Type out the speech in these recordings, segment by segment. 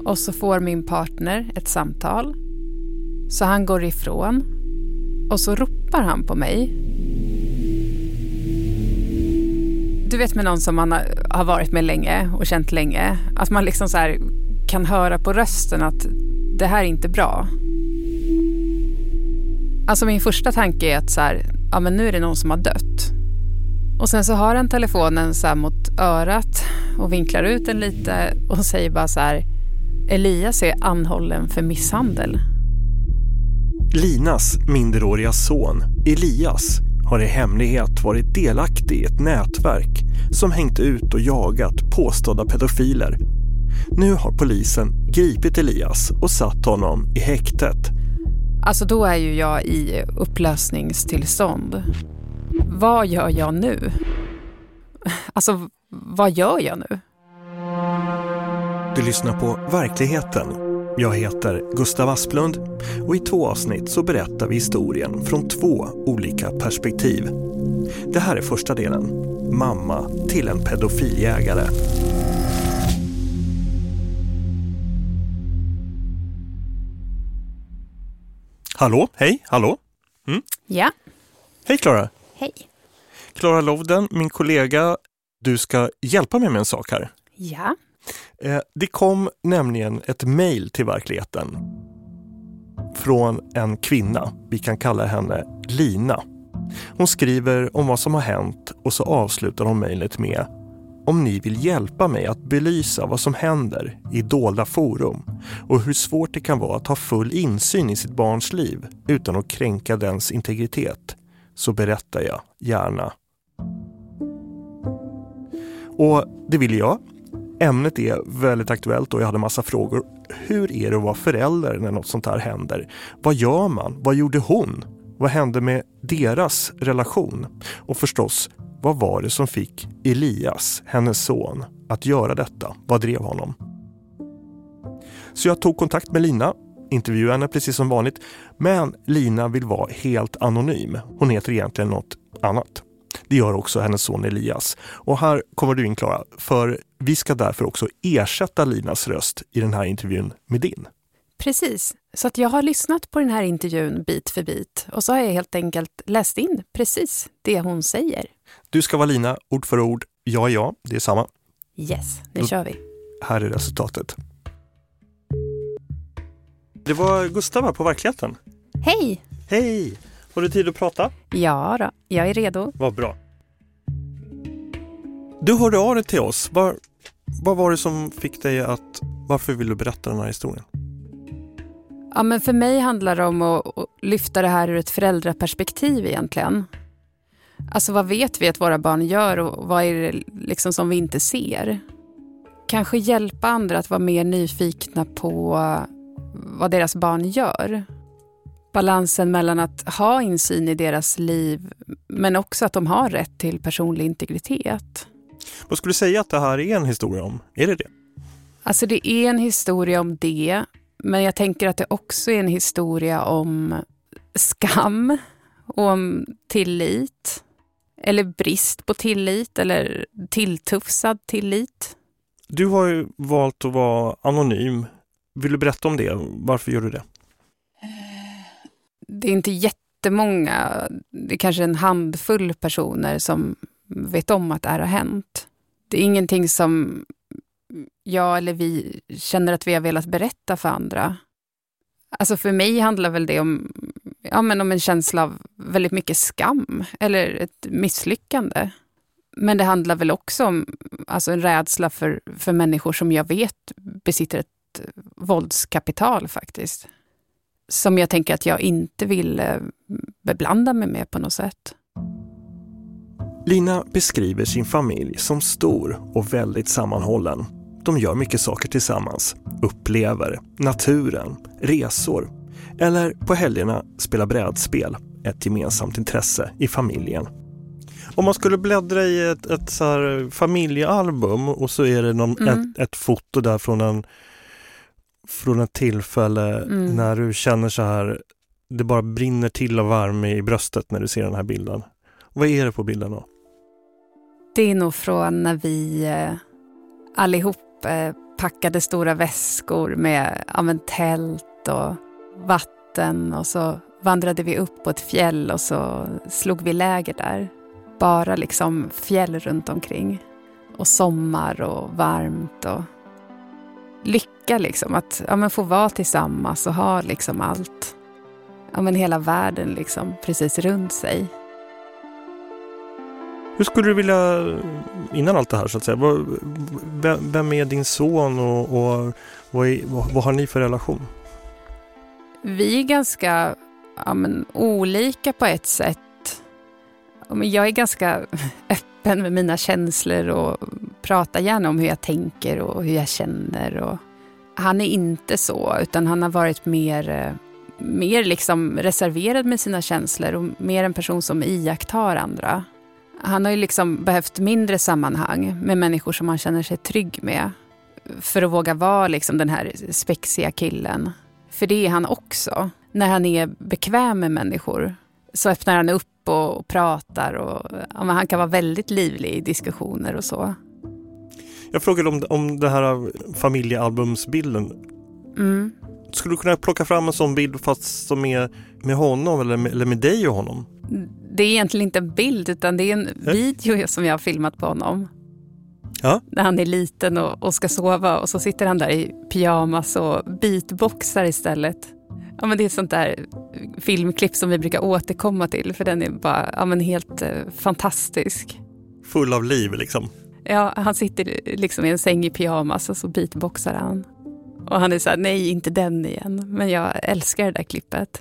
Och så får min partner ett samtal. Så han går ifrån. Och så ropar han på mig. Du vet med någon som man har varit med länge och känt länge. Att man liksom så här kan höra på rösten att det här är inte bra. Alltså min första tanke är att så här, ja men nu är det någon som har dött. Och sen så har han telefonen så här mot örat och vinklar ut den lite och säger bara så här: Elias är anhållen för misshandel. Linas minderåriga son, Elias, har i hemlighet varit delaktig i ett nätverk som hängt ut och jagat påstådda pedofiler. Nu har polisen gripit Elias och satt honom i häktet. Alltså då är ju jag i upplösningstillstånd. Vad gör jag nu? Alltså, vad gör jag nu? Du lyssnar på Verkligheten. Jag heter Gustav Asplund och i 2 avsnitt så berättar vi historien från 2 olika perspektiv. Det här är första delen. Mamma till en pedofiljägare. Hallå, hej, hallå. Ja. Hej Klara. Hej. Klara Lovden, min kollega, du ska hjälpa mig med en sak här. Ja. Det kom nämligen ett mejl till Verkligheten från en kvinna, vi kan kalla henne Lina. Hon skriver om vad som har hänt och så avslutar hon mejlet med: om ni vill hjälpa mig att belysa vad som händer i dolda forum och hur svårt det kan vara att ha full insyn i sitt barns liv utan att kränka dens integritet, så berättar jag gärna. Och det vill jag. Ämnet är väldigt aktuellt och jag hade massa frågor. Hur är det att vara förälder när något sånt här händer? Vad gör man? Vad gjorde hon? Vad hände med deras relation? Och förstås, vad var det som fick Elias, hennes son, att göra detta? Vad drev honom? Så jag tog kontakt med Lina, intervjuade henne precis som vanligt. Men Lina vill vara helt anonym. Hon heter egentligen något annat. Det gör också hennes son Elias. Och här kommer du in, Klara, för vi ska därför också ersätta Linas röst i den här intervjun med din. Precis, så att jag har lyssnat på den här intervjun bit för bit och så har jag helt enkelt läst in precis det hon säger. Du ska vara Lina, ord för ord, ja, det är samma. Yes, det kör vi. Här är resultatet. Det var Gustav på Verkligheten. Hej! Hej! Har du tid att prata? Ja då, jag är redo. Vad bra. Du hörde av dig till oss. Vad var det som fick dig att... Varför vill du berätta den här historien? Ja, men för mig handlar det om att lyfta det här ur ett föräldraperspektiv egentligen. Alltså vad vet vi att våra barn gör och vad är det liksom som vi inte ser? Kanske hjälpa andra att vara mer nyfikna på vad deras barn gör. Balansen mellan att ha insyn i deras liv men också att de har rätt till personlig integritet. Vad skulle du säga att det här är en historia om? Är det det? Alltså det är en historia om det, men jag tänker att det också är en historia om skam och om tillit. Eller brist på tillit eller tilltufsad tillit. Du har ju valt att vara anonym. Vill du berätta om det? Varför gör du det? Det är inte jättemånga, det är kanske en handfull personer som vet om att det här har hänt. Det är ingenting som jag eller vi känner att vi har velat berätta för andra. Alltså för mig handlar väl det om, om en känsla av väldigt mycket skam eller ett misslyckande. Men det handlar väl också om en rädsla för människor som jag vet besitter ett våldskapital faktiskt. Som jag tänker att jag inte vill beblanda mig med på något sätt. Lina beskriver sin familj som stor och väldigt sammanhållen. De gör mycket saker tillsammans, upplever naturen, resor eller på helgerna spelar brädspel, ett gemensamt intresse i familjen. Om man skulle bläddra i ett så här familjealbum och så är det ett foto där från ett tillfälle när du känner så här, det bara brinner till av värme i bröstet när du ser den här bilden. Vad är det på bilden då? Det är nog från när vi allihop packade stora väskor med tält och vatten, och så vandrade vi upp på ett fjäll och så slog vi läger där. Bara liksom fjäll runt omkring. Och sommar och varmt och lycka liksom. Att få vara tillsammans och ha liksom allt. Hela världen liksom precis runt sig. Hur skulle du vilja, innan allt det här så att säga, vem är din son och vad har ni för relation? Vi är ganska olika på ett sätt. Jag är ganska öppen med mina känslor och pratar gärna om hur jag tänker och hur jag känner. Och han är inte så, utan han har varit mer liksom reserverad med sina känslor och mer en person som iakttar andra. Han har ju liksom behövt mindre sammanhang med människor som han känner sig trygg med för att våga vara liksom den här spexiga killen. För det är han också. När han är bekväm med människor så öppnar han upp och pratar och han kan vara väldigt livlig i diskussioner och så. Jag frågade om det här familjealbumsbilden. Mm. Skulle du kunna plocka fram en sån bild fast som är med honom eller med dig och honom? Det är egentligen inte en bild utan det är en video som jag har filmat på honom. Ja. När han är liten och ska sova och så sitter han där i pyjamas och beatboxar istället. Det är ett sånt där filmklipp som vi brukar återkomma till för den är bara helt fantastisk. Full av liv liksom. Ja, han sitter liksom i en säng i pyjamas och så beatboxar han. Och han är så här, nej inte den igen. Men jag älskar det där klippet.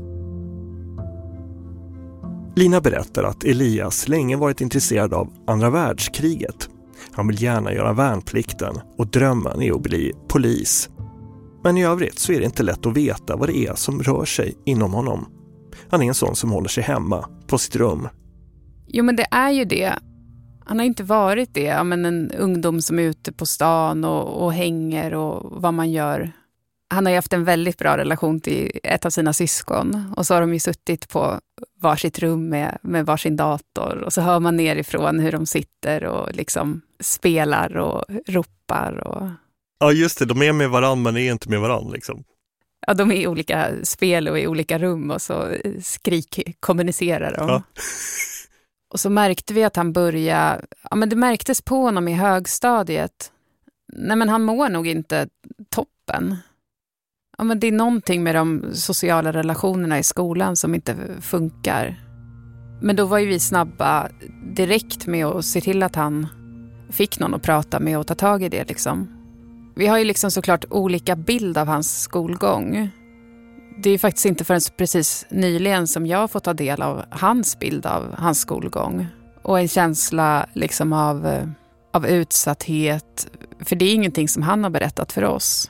Lina berättar att Elias länge varit intresserad av andra världskriget. Han vill gärna göra värnplikten och drömmen är att bli polis. Men i övrigt så är det inte lätt att veta vad det är som rör sig inom honom. Han är en sån som håller sig hemma på sitt rum. Jo men det är ju det. Han har inte varit det. En ungdom som är ute på stan och hänger och vad man gör. Han har ju haft en väldigt bra relation till ett av sina syskon. Och så har de ju suttit på varsitt rum med varsin dator. Och så hör man nerifrån hur de sitter och liksom spelar och ropar. Och... Ja just det, de är med varandra men är inte med varandra liksom. Ja, de är i olika spel och i olika rum och så kommunicerar de. Ja. Och så märkte vi att han började, det märktes på honom i högstadiet. Nej men han mår nog inte toppen. Det är någonting med de sociala relationerna i skolan som inte funkar. Men då var ju vi snabba direkt med att se till att han fick någon att prata med och ta tag i det liksom. Vi har ju liksom såklart olika bild av hans skolgång. Det är ju faktiskt inte förrän precis nyligen som jag har fått ta del av hans bild av hans skolgång. Och en känsla liksom av utsatthet. För det är ingenting som han har berättat för oss.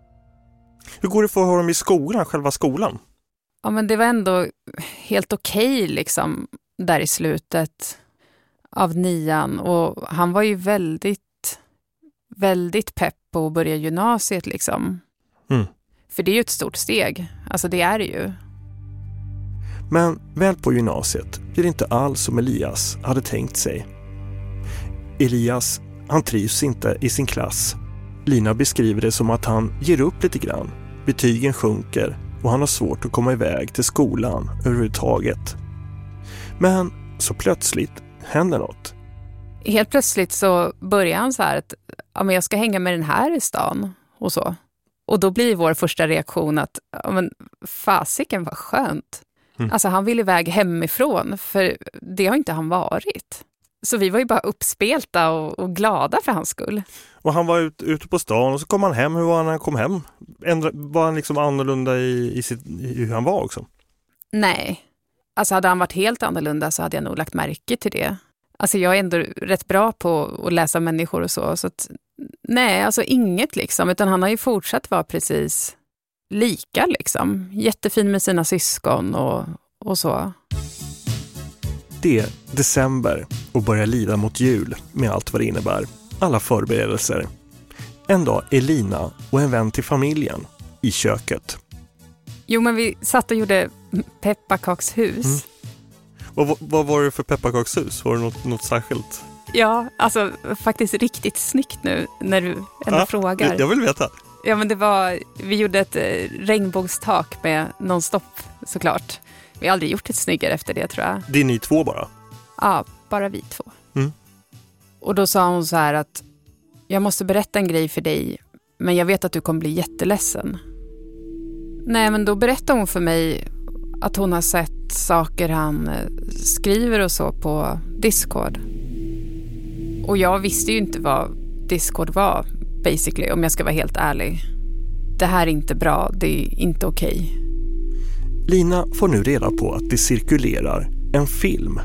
Hur går det för honom i skolan, själva skolan? Ja men det var ändå helt okej liksom där i slutet av 9:an. Och han var ju väldigt, väldigt pepp på att börja gymnasiet liksom. Mm. För det är ju ett stort steg. Alltså det är det ju. Men väl på gymnasiet blir det inte alls som Elias hade tänkt sig. Elias, han trivs inte i sin klass. Lina beskriver det som att han ger upp lite grann. Betygen sjunker och han har svårt att komma iväg till skolan överhuvudtaget. Men så plötsligt händer något. Helt plötsligt så börjar han så här att jag ska hänga med den här i stan och så. Och då blir vår första reaktion att fasiken var skönt. Mm. Alltså han vill iväg hemifrån för det har inte han varit. Så vi var ju bara uppspelta och glada för hans skull. Och han var ute på stan och så kom han hem. Hur var han när han kom hem? Var han liksom annorlunda i hur han var också? Nej. Alltså hade han varit helt annorlunda så hade jag nog lagt märke till det. Alltså jag är ändå rätt bra på att läsa människor och så att nej, alltså inget liksom. Utan han har ju fortsatt vara precis lika liksom. Jättefin med sina syskon och så. Det är december och börjar lida mot jul med allt vad det innebär. Alla förberedelser. En dag är Lina och en vän till familjen i köket. Jo men vi satt och gjorde pepparkakshus. Mm. Vad var det för pepparkakshus? Var det något särskilt? Ja, alltså faktiskt riktigt snyggt nu när du ändå frågar. Jag vill veta. Ja, men vi gjorde ett regnbågstak med nonstop såklart. Vi har aldrig gjort ett snyggare efter det, tror jag. Det är ni två bara? Ja, bara vi två. Mm. Och då sa hon så här att jag måste berätta en grej för dig, men jag vet att du kommer bli jätteledsen. Nej, men då berättade hon för mig att hon har sett saker han skriver och så på Discord. Och jag visste ju inte vad Discord var, basically, om jag ska vara helt ärlig. Det här är inte bra, det är inte okej. Lina får nu reda på att det cirkulerar en film.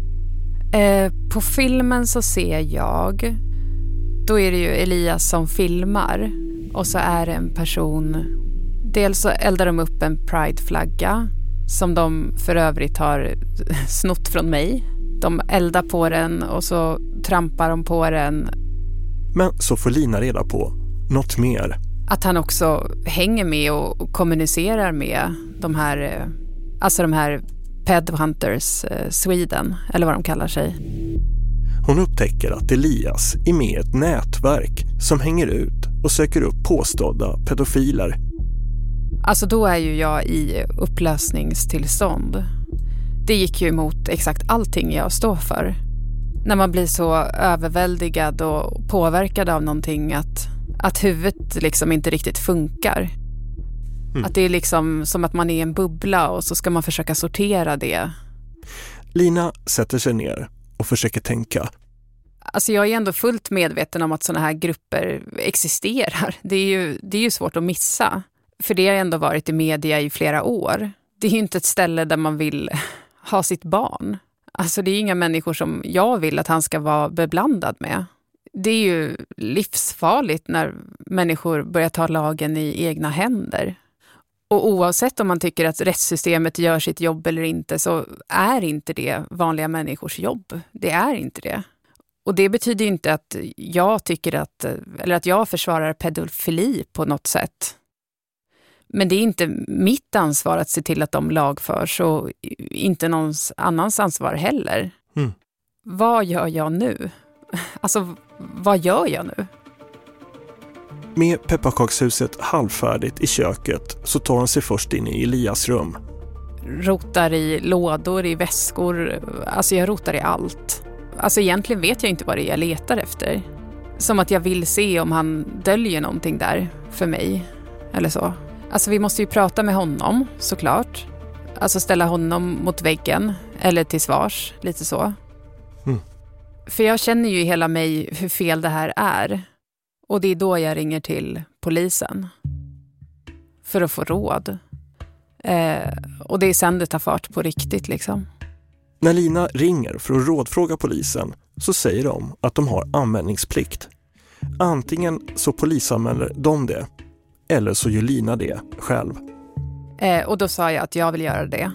På filmen så ser jag, då är det ju Elias som filmar. Och så är det en person, dels så eldar de upp en Pride-flagga som de för övrigt har snott från mig. De eldar på den och så trampar de på den. Men så får Lina reda på något mer. Att han också hänger med och kommunicerar med de här Pedhunters Sweden, eller vad de kallar sig. Hon upptäcker att Elias är med i ett nätverk som hänger ut och söker upp påstådda pedofiler. Alltså då är ju jag i upplösningstillstånd. Det gick ju emot exakt allting jag står för. När man blir så överväldigad och påverkad av någonting att huvudet liksom inte riktigt funkar. Mm. Att det är liksom som att man är i en bubbla och så ska man försöka sortera det. Lina sätter sig ner och försöker tänka. Alltså jag är ändå fullt medveten om att såna här grupper existerar. Det är ju svårt att missa. För det har ändå varit i media i flera år. Det är ju inte ett ställe där man vill ha sitt barn. Alltså det är inga människor som jag vill att han ska vara beblandad med. Det är ju livsfarligt när människor börjar ta lagen i egna händer. Och oavsett om man tycker att rättssystemet gör sitt jobb eller inte, så är inte det vanliga människors jobb. Det är inte det. Och det betyder inte att jag tycker att jag försvarar pedofili på något sätt. Men det är inte mitt ansvar att se till att de lagförs och inte någons annans ansvar heller. Mm. Vad gör jag nu? Alltså, vad gör jag nu? Med pepparkakshuset halvfärdigt i köket så tar hon sig först in i Elias rum. Rotar i lådor, i väskor. Alltså jag rotar i allt. Alltså egentligen vet jag inte vad det är jag letar efter. Som att jag vill se om han döljer någonting där för mig. Eller så. Alltså vi måste ju prata med honom, såklart. Alltså ställa honom mot väggen. Eller till svars, lite så. Mm. För jag känner ju i hela mig hur fel det här är. Och det är då jag ringer till polisen. För att få råd. Och det är sen det tar fart på riktigt liksom. När Lina ringer för att rådfråga polisen så säger de att de har anmälningsplikt. Antingen så polisanmäler de det. Eller så gör Lina det själv. Och då sa jag att jag vill göra det.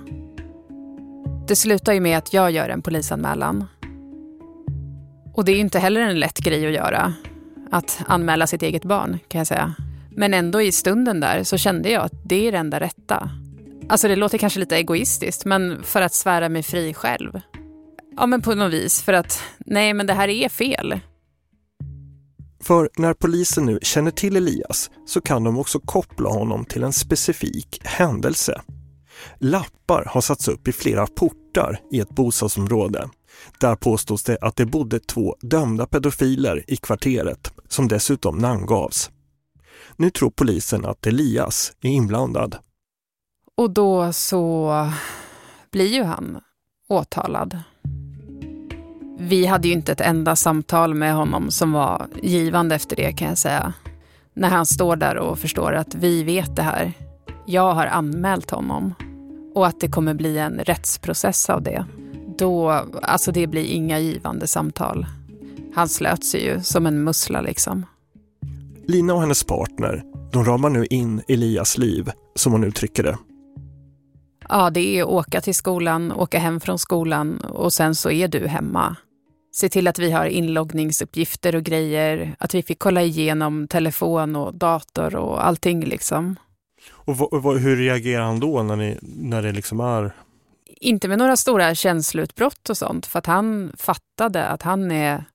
Det slutar ju med att jag gör en polisanmälan. Och det är ju inte heller en lätt grej att göra. Att anmäla sitt eget barn, kan jag säga. Men ändå i stunden där så kände jag att det är det enda rätta. Alltså det låter kanske lite egoistiskt, men för att svära mig fri själv. Ja, men på något vis. För att, nej men det här är fel. För när polisen nu känner till Elias så kan de också koppla honom till en specifik händelse. Lappar har satts upp i flera portar i ett bostadsområde. Där påstås det att det bodde 2 dömda pedofiler i kvarteret som dessutom namngavs. Nu tror polisen att Elias är inblandad. Och då så blir ju han åtalad. Vi hade ju inte ett enda samtal med honom som var givande efter det, kan jag säga. När han står där och förstår att vi vet det här. Jag har anmält honom. Och att det kommer bli en rättsprocess av det. Då, alltså det blir inga givande samtal. Han slöt sig ju som en mussla liksom. Lina och hennes partner, de ramar nu in Elias liv, som hon uttrycker det. Ja, det är att åka till skolan, åka hem från skolan och sen så är du hemma. Se till att vi har inloggningsuppgifter och grejer, att vi fick kolla igenom telefon och dator och allting liksom. Och hur reagerar han då när det liksom är? Inte med några stora känsloutbrott och sånt, för att han fattade att han är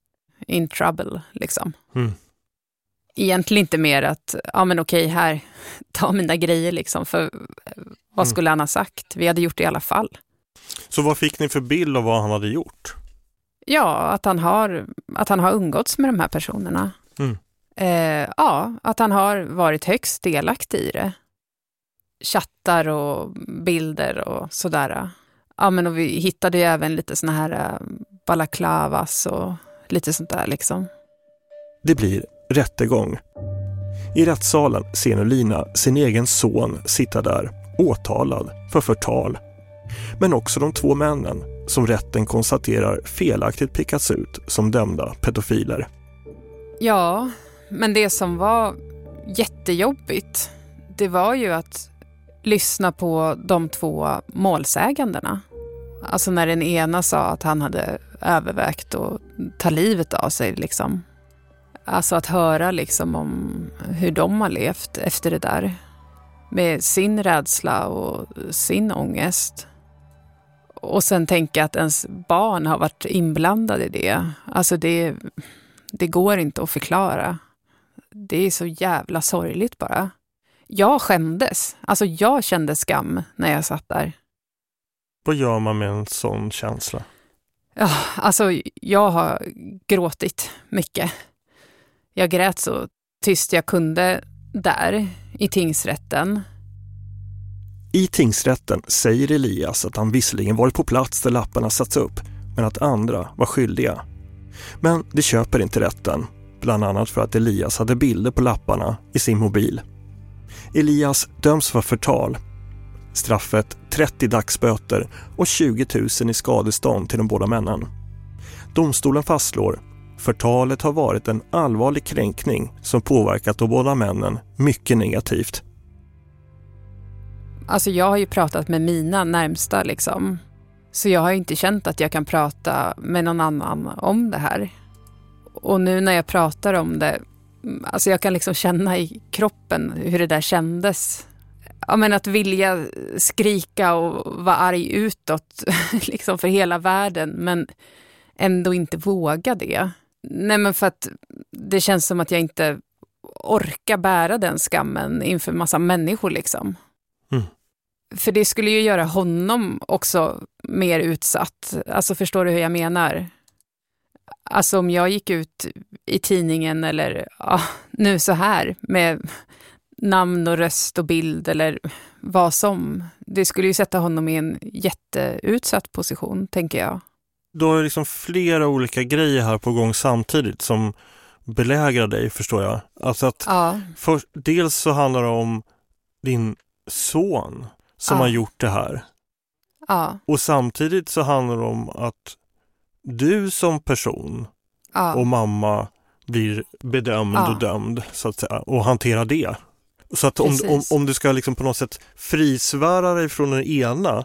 in trouble liksom. Mm. Egentligen inte mer att, ja men okej, här, ta mina grejer liksom, för vad skulle han ha sagt? Vi hade gjort det i alla fall. Så vad fick ni för bild av vad han hade gjort? Ja, att han har umgåtts med de här personerna. Mm. Ja, att han har varit högst delaktig i det. Chattar och bilder och sådär. Ja, men och vi hittade ju även lite såna här balaklavas och lite sånt där liksom. Det blir rättegång. I rättssalen ser nu Lina sin egen son sitta där, åtalad för förtal. Men också de 2 männen som rätten konstaterar felaktigt pickats ut som dömda pedofiler. Ja, men det som var jättejobbigt, det var ju att lyssna på de 2 målsägandena. Alltså när den ena sa att han hade övervägt att ta livet av sig liksom. Alltså att höra liksom om hur de har levt efter det där. Med sin rädsla och sin ångest. Och sen tänka att ens barn har varit inblandade i det. Alltså det går inte att förklara. Det är så jävla sorgligt bara. Jag skämdes. Alltså jag kände skam när jag satt där. Vad gör man med en sån känsla? Ja, alltså jag har gråtit mycket. Jag grät så tyst jag kunde där i tingsrätten. I tingsrätten säger Elias att han visserligen varit på plats där lapparna satts upp, men att andra var skyldiga. Men det köper inte rätten, bland annat för att Elias hade bilder på lapparna i sin mobil. Elias döms för förtal. Straffet 30 dagsböter och 20 000 i skadestånd till de båda männen. Domstolen fastslår förtalet har varit en allvarlig kränkning som påverkat de båda männen mycket negativt. Alltså jag har ju pratat med mina närmsta liksom. Så jag har ju inte känt att jag kan prata med någon annan om det här. Och nu när jag pratar om det, alltså jag kan liksom känna i kroppen hur det där kändes. Ja, men att vilja skrika och vara arg utåt liksom för hela världen, men ändå inte våga det. Nej, men för att det känns som att jag inte orkar bära den skammen inför massa människor liksom. Mm. För det skulle ju göra honom också mer utsatt. Alltså förstår du hur jag menar? Alltså om jag gick ut i tidningen eller nu så här med namn och röst och bild eller vad som. Det skulle ju sätta honom i en jätteutsatt position, tänker jag. Du har liksom flera olika grejer här på gång samtidigt som belägrar dig, förstår jag. Alltså att dels så handlar det om din son som har gjort det här. Ja. Och samtidigt så handlar det om att du som person och mamma blir bedömd och dömd så att säga, och hanterar det. Så att om du ska liksom på något sätt frisvära dig från den ena,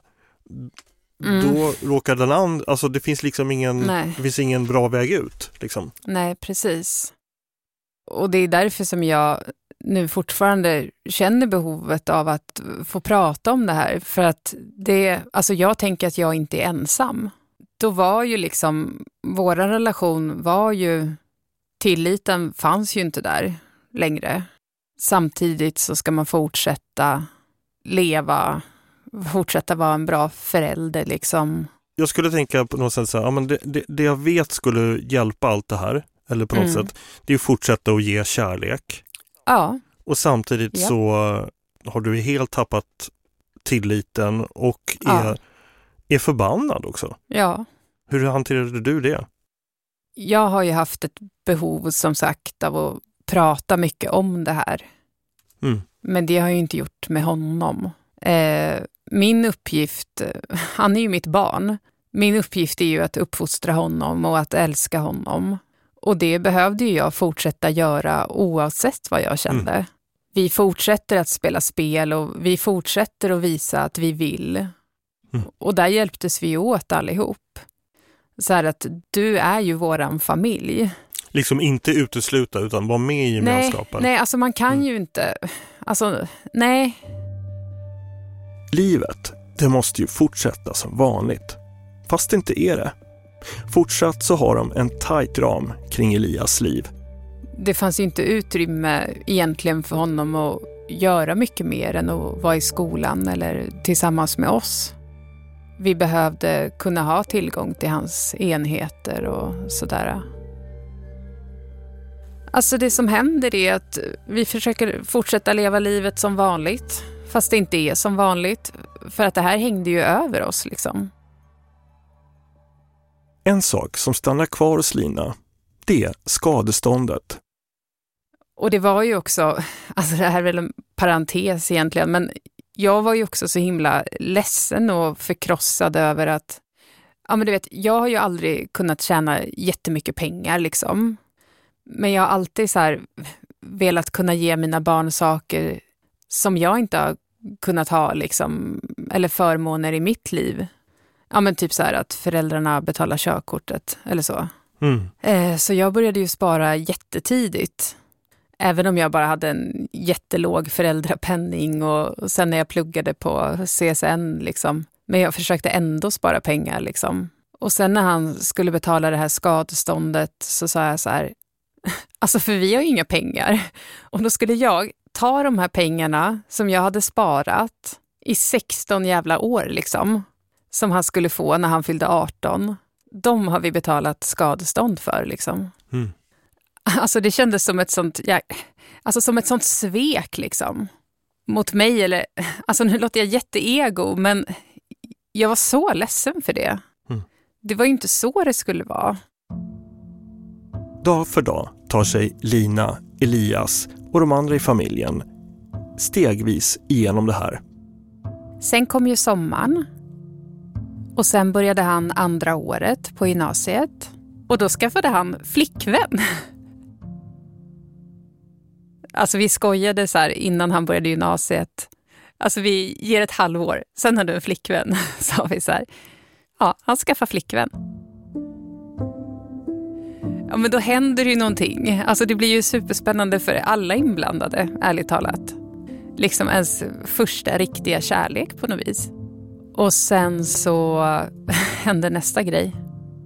då råkar den andra, alltså det finns liksom ingen bra väg ut liksom. Nej, precis. Och det är därför som jag nu fortfarande känner behovet av att få prata om det här, för att alltså jag tänker att jag inte är ensam. Då var ju liksom, våran relation var ju, tilliten fanns ju inte där längre. Samtidigt så ska man fortsätta leva, fortsätta vara en bra förälder liksom. Jag skulle tänka på något sätt så här, ja, men det jag vet skulle hjälpa allt det här, eller på något sätt, det är att fortsätta att ge kärlek. Ja. Och samtidigt så har du helt tappat tilliten och är förbannad också. Ja. Hur hanterade du det? Jag har ju haft ett behov, som sagt, av att prata mycket om det här. Men det har jag ju inte gjort med honom. Min uppgift, han är ju mitt barn. Min uppgift är ju att uppfostra honom och att älska honom. Och det behövde ju jag fortsätta göra oavsett vad jag kände. Vi fortsätter att spela spel och vi fortsätter att visa att vi vill. Och där hjälptes vi åt allihop. Så här att du är ju våran familj. Liksom inte utesluta utan vara med i gemenskapen. Nej, alltså man kan ju inte. Alltså, nej. Livet, det måste ju fortsätta som vanligt. Fast det inte är det. Fortsatt så har de en tajt ram kring Elias liv. Det fanns ju inte utrymme egentligen för honom att göra mycket mer än att vara i skolan eller tillsammans med oss. Vi behövde kunna ha tillgång till hans enheter och sådär. Alltså det som händer är att vi försöker fortsätta leva livet som vanligt. Fast det inte är som vanligt. För att det här hängde ju över oss liksom. En sak som stannar kvar hos Lina, det är skadeståndet. Och det var ju också, alltså det här är väl en parentes egentligen, men jag var ju också så himla ledsen och förkrossad över att, ja men du vet, jag har ju aldrig kunnat tjäna jättemycket pengar liksom. Men jag har alltid så här velat kunna ge mina barn saker som jag inte har kunnat ha liksom, eller förmåner i mitt liv. Ja men typ så här att föräldrarna betalar körkortet eller så. Så jag började ju spara jättetidigt. Även om jag bara hade en jättelåg föräldrapenning och sen när jag pluggade på CSN liksom. Men jag försökte ändå spara pengar liksom. Och sen när han skulle betala det här skadeståndet så sa jag så här, alltså för vi har ju inga pengar. Och då skulle jag ta de här pengarna som jag hade sparat i 16 jävla år liksom. Som han skulle få när han fyllde 18. De har vi betalat skadestånd för liksom. Alltså det kändes som ett sånt, som ett sånt svek liksom. Mot mig eller, alltså nu låter jag jätteego men jag var så ledsen för det. Det var ju inte så det skulle vara. Dag för dag tar sig Lina, Elias och de andra i familjen stegvis igenom det här. Sen kom ju sommaren. Och sen började han andra året på gymnasiet. Och då skaffade han flickvän. Alltså vi skojade så här innan han började gymnasiet. Alltså vi ger ett halvår. Sen hade en flickvän, sa vi så här. Ja, han skaffar flickvän. Ja, men då händer ju någonting. Alltså det blir ju superspännande för alla inblandade, ärligt talat. Liksom ens första riktiga kärlek på något vis. Och sen så hände nästa grej.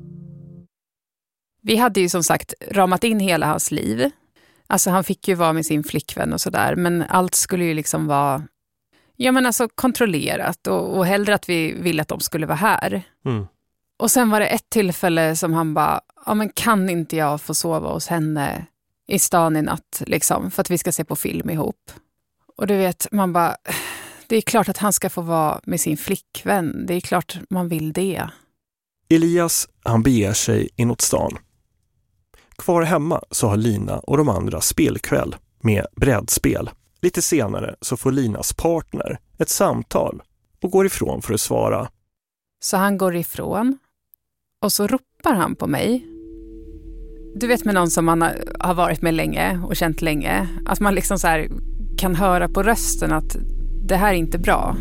Vi hade ju som sagt ramat in hela hans liv. Alltså han fick ju vara med sin flickvän och sådär. Men allt skulle ju liksom vara, ja men alltså kontrollerat. Och hellre att vi ville att de skulle vara här. Och sen var det ett tillfälle som han bara, ja men kan inte jag få sova hos henne i stan i natt liksom. För att vi ska se på film ihop. Och du vet, man bara, det är klart att han ska få vara med sin flickvän. Det är klart man vill det. Elias, han beger sig inåt stan. Kvar hemma så har Lina och de andra spelkväll med brädspel. Lite senare så får Linas partner ett samtal och går ifrån för att svara. Så han går ifrån och så ropar han på mig. Du vet med någon som man har varit med länge och känt länge. Att man liksom så här kan höra på rösten att det här är inte bra.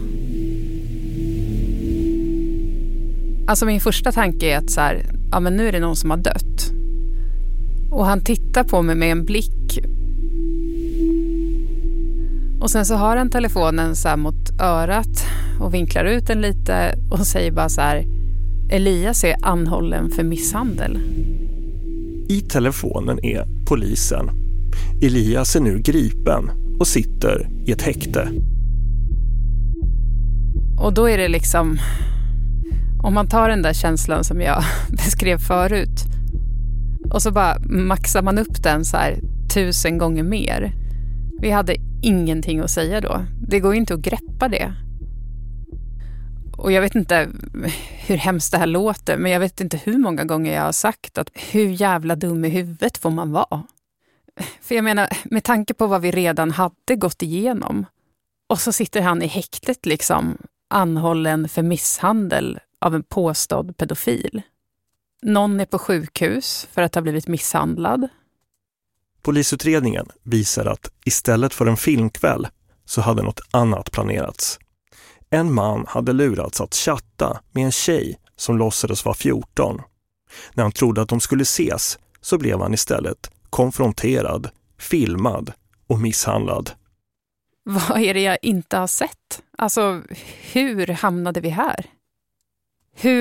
Alltså min första tanke är att så här, ja men nu är det någon som har dött. Och han tittar på mig med en blick. Och sen så har han telefonen så här mot örat och vinklar ut den lite och säger bara så här, Elias är anhållen för misshandel. I telefonen är polisen. Elias är nu gripen och sitter i ett häkte. Och då är det liksom, om man tar den där känslan som jag beskrev förut och så bara maxar man upp den så här 1000 gånger mer. Vi hade ingenting att säga då. Det går ju inte att greppa det. Och jag vet inte hur hemskt det här låter, men jag vet inte hur många gånger jag har sagt att hur jävla dum i huvudet får man vara. För jag menar, med tanke på vad vi redan hade gått igenom. Och så sitter han i häktet liksom, anhållen för misshandel av en påstådd pedofil. Någon är på sjukhus för att ha blivit misshandlad. Polisutredningen visar att istället för en filmkväll så hade något annat planerats. En man hade lurats att chatta med en tjej som låtsades vara 14. När han trodde att de skulle ses så blev han istället konfronterad, filmad och misshandlad. Vad är det jag inte har sett? Alltså, hur hamnade vi här? Hur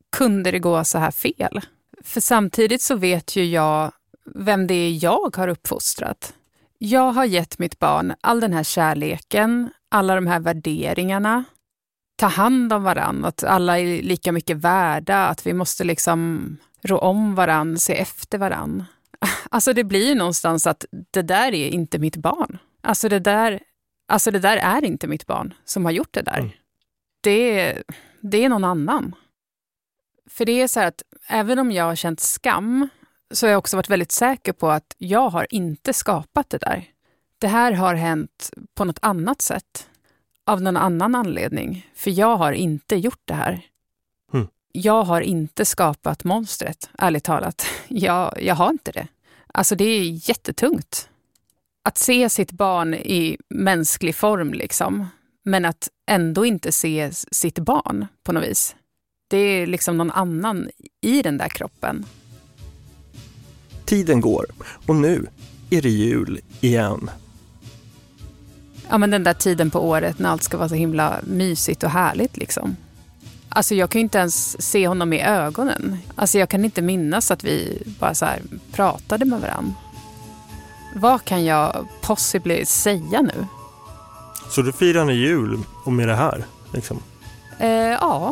kunde det gå så här fel? För samtidigt så vet ju jag vem det är jag har uppfostrat. Jag har gett mitt barn all den här kärleken, alla de här värderingarna. Ta hand om varandra, att alla är lika mycket värda, att vi måste liksom rå om varandra, se efter varandra. Alltså det blir ju någonstans att det där är inte mitt barn. Alltså det där är inte mitt barn som har gjort det där. Mm. Det är någon annan. För det är så här att även om jag har känt skam så har jag också varit väldigt säker på att jag har inte skapat det där. Det här har hänt på något annat sätt. Av någon annan anledning. För jag har inte gjort det här. Mm. Jag har inte skapat monstret, ärligt talat. Jag har inte det. Alltså det är jättetungt. Att se sitt barn i mänsklig form liksom. Men att ändå inte se sitt barn på något vis. Det är liksom någon annan i den där kroppen. Tiden går och nu är det jul igen. Ja, men den där tiden på året när allt ska vara så himla mysigt och härligt liksom. Alltså jag kan ju inte ens se honom i ögonen. Alltså jag kan inte minnas att vi bara så här pratade med varandra. Vad kan jag possibly säga nu? Så du firar en jul och med det här liksom? Ja.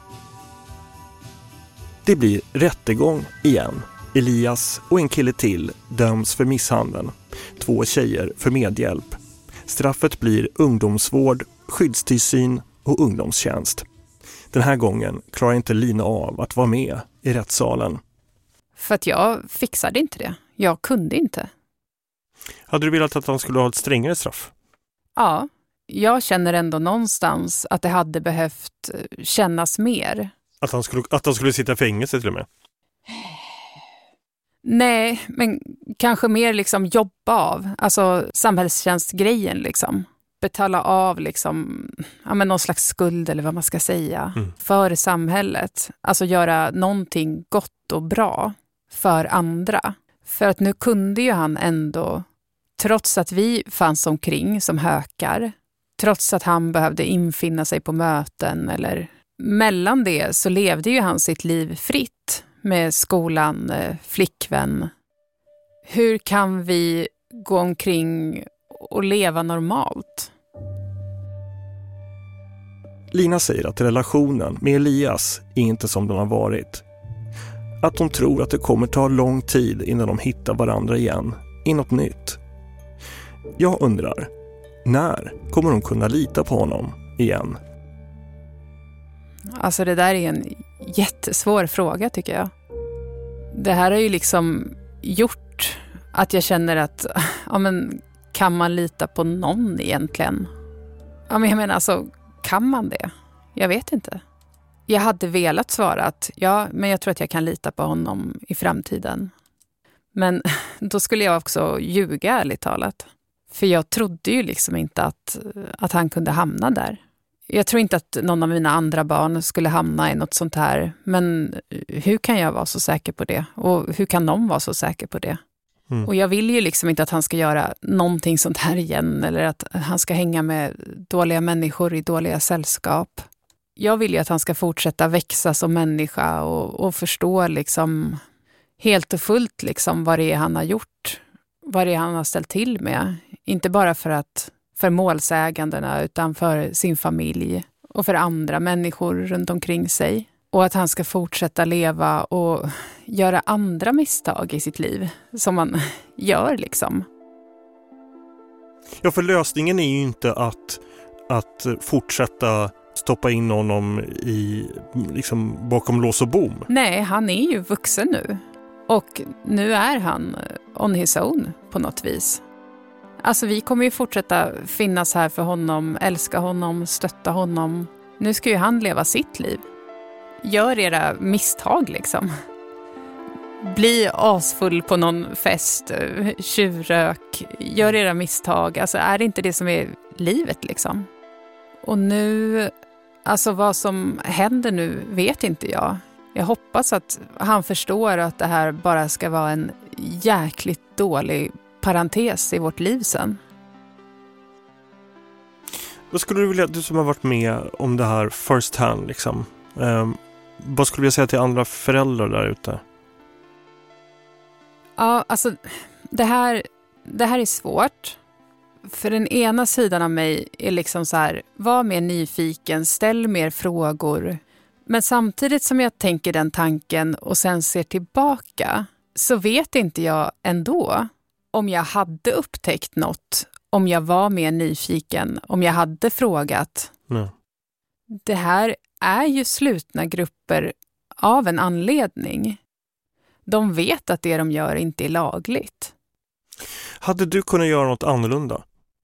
Det blir rättegång igen. Elias och en kille till döms för misshandeln. 2 tjejer för medhjälp. Straffet blir ungdomsvård, skyddstillsyn och ungdomstjänst. Den här gången klarar inte Lina av att vara med i rättssalen. För att jag fixade inte det. Jag kunde inte. Hade du velat att han skulle ha ett strängare straff? Ja, jag känner ändå någonstans att det hade behövt kännas mer. Att han skulle sitta i fängelse till och med? Nej, men kanske mer liksom jobba av. Alltså samhällstjänstgrejen liksom. Betala av liksom, ja, men någon slags skuld eller vad man ska säga. För samhället. Alltså göra någonting gott och bra för andra. För att nu kunde ju han ändå, trots att vi fanns omkring som hökar, trots att han behövde infinna sig på möten eller mellan det, så levde ju han sitt liv fritt med skolan, flickvän. Hur kan vi gå omkring och leva normalt? Lina säger att relationen med Elias är inte som den har varit. Att hon tror att det kommer ta lång tid innan de hittar varandra igen i något nytt. Jag undrar, när kommer hon kunna lita på honom igen? Alltså det där är en jättesvår fråga tycker jag. Det här har ju liksom gjort att jag känner att ja, men, kan man lita på någon egentligen? Ja, men jag menar alltså, kan man det? Jag vet inte. Jag hade velat svara att ja, men jag tror att jag kan lita på honom i framtiden. Men då skulle jag också ljuga ärligt talat. För jag trodde ju liksom inte att han kunde hamna där. Jag tror inte att någon av mina andra barn skulle hamna i något sånt här. Men hur kan jag vara så säker på det? Och hur kan någon vara så säker på det? Mm. Och jag vill ju liksom inte att han ska göra någonting sånt här igen. Eller att han ska hänga med dåliga människor i dåliga sällskap. Jag vill ju att han ska fortsätta växa som människa. Och förstå liksom helt och fullt liksom vad det är han har gjort. Vad det är han har ställt till med. Inte bara för målsägandena utan för sin familj och för andra människor runt omkring sig. Och att han ska fortsätta leva och göra andra misstag i sitt liv som man gör liksom. Ja, för lösningen är ju inte att fortsätta stoppa in honom i, liksom, bakom lås och bom. Nej, han är ju vuxen nu. Och nu är han on his own på något vis. Alltså vi kommer ju fortsätta finnas här för honom, älska honom, stötta honom. Nu ska ju han leva sitt liv. Gör era misstag liksom. Bli asfull på någon fest, tjurrök, gör era misstag. Alltså är det inte det som är livet liksom? Och nu, alltså vad som händer nu vet inte jag. Jag hoppas att han förstår att det här bara ska vara en jäkligt dålig parentes i vårt liv sen. Vad skulle du vilja, du som har varit med om det här first hand liksom, Vad skulle du säga till andra föräldrar där ute? Ja, alltså det här är svårt. För den ena sidan av mig är liksom så här, var mer nyfiken, ställ mer frågor. Men samtidigt som jag tänker den tanken och sen ser tillbaka så vet inte jag ändå om jag hade upptäckt något, om jag var mer nyfiken, om jag hade frågat. Nej. Det här är ju slutna grupper av en anledning. De vet att det de gör inte är lagligt. Hade du kunnat göra något annorlunda?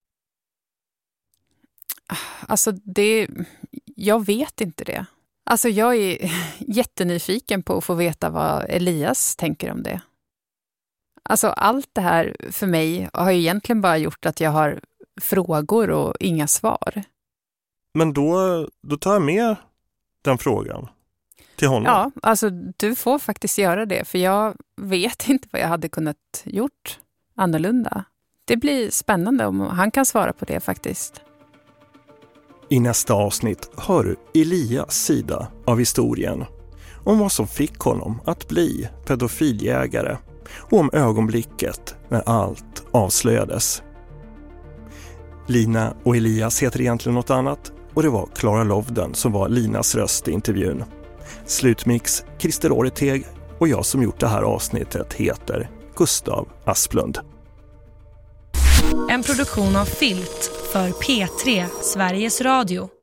Alltså jag vet inte det. Alltså jag är jättenyfiken på att få veta vad Elias tänker om det. Alltså allt det här för mig har ju egentligen bara gjort att jag har frågor och inga svar. Men då tar jag med den frågan till honom. Ja, alltså du får faktiskt göra det, för jag vet inte vad jag hade kunnat gjort annorlunda. Det blir spännande om han kan svara på det faktiskt. I nästa avsnitt hör du Elias sida av historien. Om vad som fick honom att bli pedofiljägare och om ögonblicket när allt avslöjades. Lina och Elias heter egentligen något annat och det var Clara Lovden som var Linas röst i intervjun. Slutmix Christer Åreteg och jag som gjort det här avsnittet heter Gustav Asplund. En produktion av Filt för P3 Sveriges Radio.